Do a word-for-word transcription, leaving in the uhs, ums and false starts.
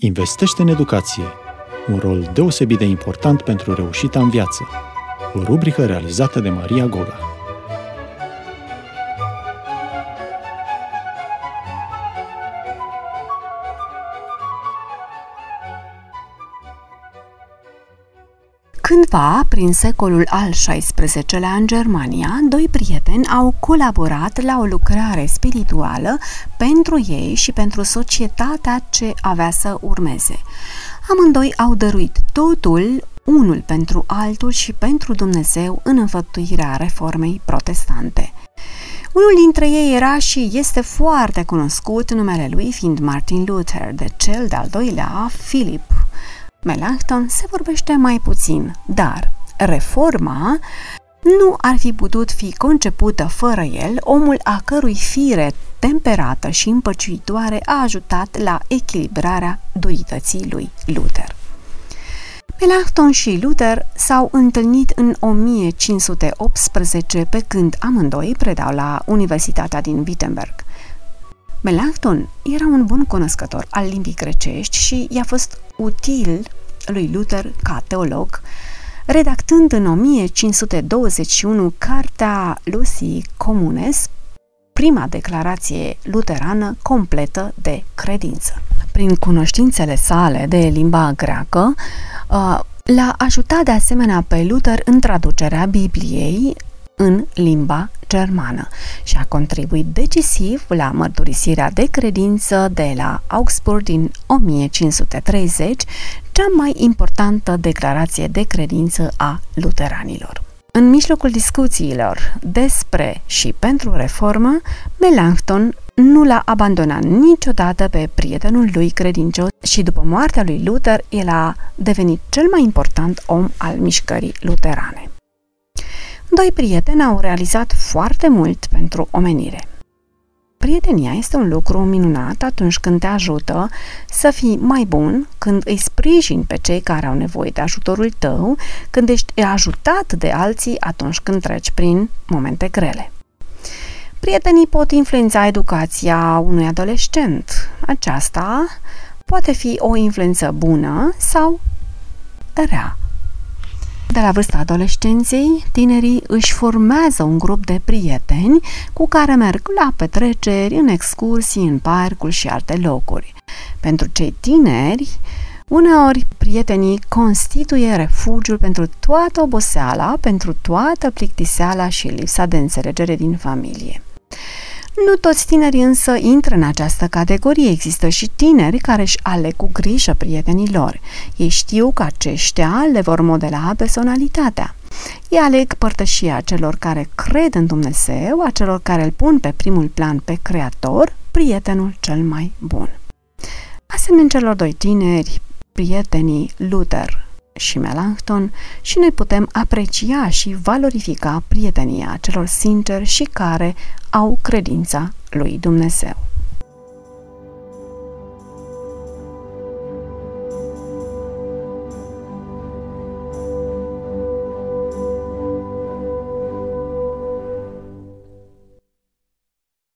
Investește în educație, un rol deosebit de important pentru reușita în viață. O rubrică realizată de Maria Goga. Cândva, prin secolul al șaisprezecelea, în Germania, doi prieteni au colaborat la o lucrare spirituală pentru ei și pentru societatea ce avea să urmeze. Amândoi au dăruit totul, unul pentru altul și pentru Dumnezeu, în înfăptuirea reformei protestante. Unul dintre ei era și este foarte cunoscut, numele lui fiind Martin Luther, de cel de-al doilea, Philip Melanchthon, se vorbește mai puțin, dar reforma nu ar fi putut fi concepută fără el, omul a cărui fire temperată și împăciuitoare a ajutat la echilibrarea durității lui Luther. Melanchthon și Luther s-au întâlnit în o mie cinci sute optsprezece, pe când amândoi predau la Universitatea din Wittenberg. Melanchthon era un bun cunoscător al limbii grecești și i-a fost util lui Luther ca teolog, redactând în o mie cinci sute douăzeci și unu Cartea Luciii Communes, prima declarație luterană completă de credință. Prin cunoștințele sale de limba greacă, l-a ajutat de asemenea pe Luther în traducerea Bibliei în limba germană și a contribuit decisiv la mărturisirea de credință de la Augsburg din o mie cinci sute treizeci, cea mai importantă declarație de credință a luteranilor. În mijlocul discuțiilor despre și pentru reformă, Melanchthon nu l-a abandonat niciodată pe prietenul lui credincios și după moartea lui Luther, el a devenit cel mai important om al mișcării luterane. Doi prieteni au realizat foarte mult pentru omenire. Prietenia este un lucru minunat atunci când te ajută să fii mai bun, când îi sprijini pe cei care au nevoie de ajutorul tău, când ești ajutat de alții atunci când treci prin momente grele. Prietenii pot influența educația unui adolescent. Aceasta poate fi o influență bună sau rea. De la vârsta adolescenței, tinerii își formează un grup de prieteni cu care merg la petreceri, în excursii, în parcuri și alte locuri. Pentru cei tineri, uneori prietenii constituie refugiul pentru toată oboseala, pentru toată plictiseala și lipsa de înțelegere din familie. Nu toți tinerii însă intră în această categorie. Există și tineri care își aleg cu grijă prietenii lor. Ei știu că aceștia le vor modela personalitatea. Ei aleg părtășia celor care cred în Dumnezeu, a celor care îl pun pe primul plan pe Creator, prietenul cel mai bun. Asemenea celor doi tineri, prietenii Luther și Melanchthon, și noi putem aprecia și valorifica prietenia celor sinceri și care au credința lui Dumnezeu.